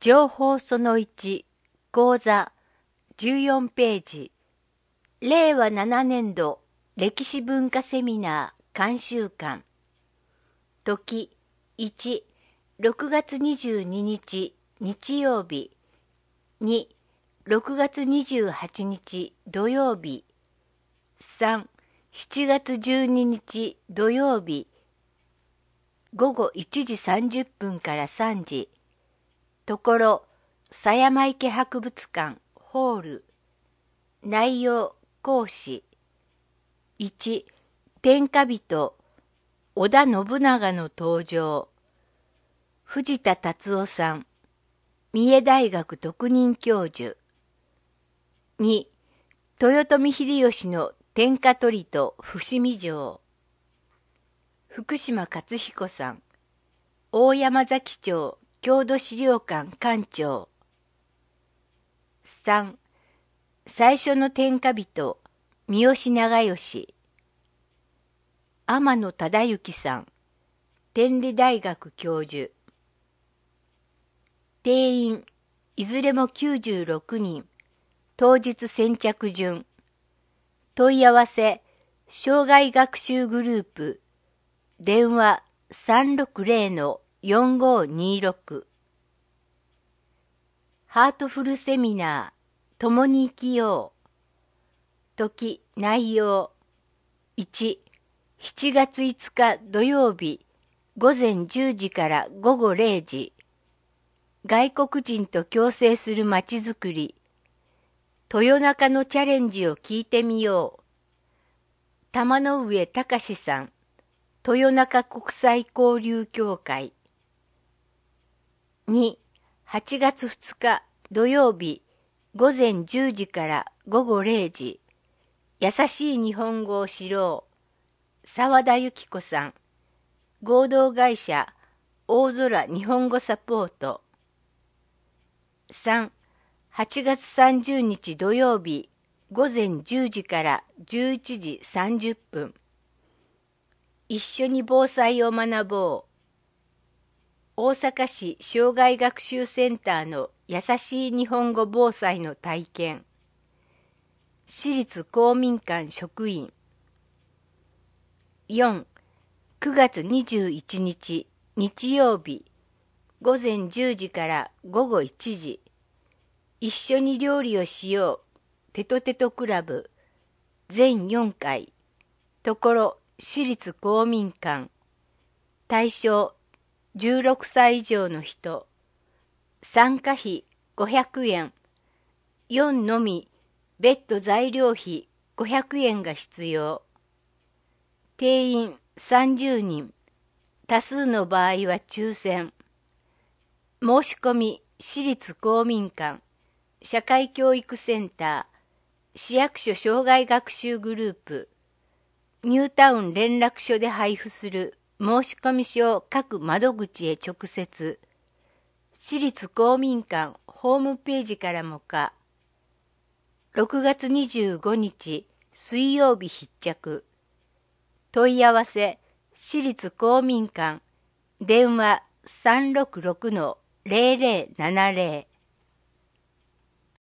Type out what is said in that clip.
情報その1、講座、14ページ。令和7年度歴史文化セミナー監修館。時、1、6月22日日曜日。2、6月28日土曜日。3、7月12日土曜日。午後1時30分から3時。ところ、狭山池博物館ホール。内容講師。1、天下人、織田信長の登場。藤田達夫さん、三重大学特任教授。2、豊臣秀吉の天下取りと伏見城。福島勝彦さん、大山崎町郷土資料館館長。3、最初の天下人、三好長慶。天野忠之さん、天理大学教授。定員、いずれも96人。当日先着順。問い合わせ、障害学習グループ。電話360-4526。ハートフルセミナー、共に生きよう。時、内容。1、7月5日土曜日、午前10時から午後0時。外国人と共生するまちづくり。豊中のチャレンジを聞いてみよう。玉の上隆さん、豊中国際交流協会。2、8月2日土曜日、午前10時から午後0時。優しい日本語を知ろう。沢田由紀子さん、合同会社大空日本語サポート。3、8月30日土曜日、午前10時から11時30分。一緒に防災を学ぼう。大阪市障害学習センターの優しい日本語防災の体験。私立公民館職員。4、9月21日日曜日、午前10時から午後1時。一緒に料理をしよう。テトテトクラブ。全4回。ところ、私立公民館。対象、16歳以上の人。参加費500円。4のみ、別途材料費500円が必要。定員30人。多数の場合は抽選。申し込み、私立公民館。社会教育センター、市役所障害学習グループ、ニュータウン連絡所で配布する申込書を各窓口へ直接、私立公民館ホームページからもか、6月25日水曜日必着、問い合わせ、私立公民館、電話366-0070